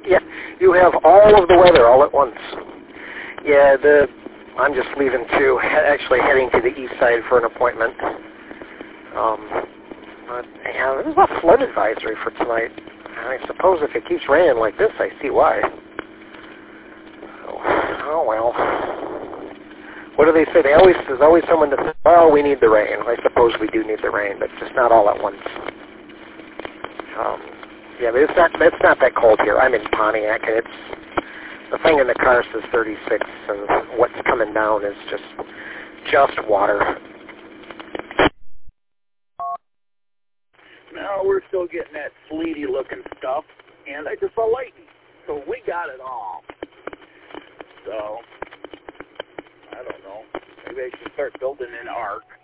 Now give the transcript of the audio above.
Yeah, you have all of the weather all at once. Yeah, I'm just leaving too. Actually, heading to the east side for an appointment. Yeah, there's a flood advisory for tonight. I suppose if it keeps raining like this, I see why. Oh well. What do they say? There's always someone that says, well, we need the rain. I suppose we do need the rain, but just not all at once. Yeah, but it's not that cold here. I'm in Pontiac, and the thing in the car says 36, and what's coming down is just water. No, we're still getting that sleety-looking stuff, and I just saw lightning, so we got it all. So, I don't know. Maybe I should start building an ark.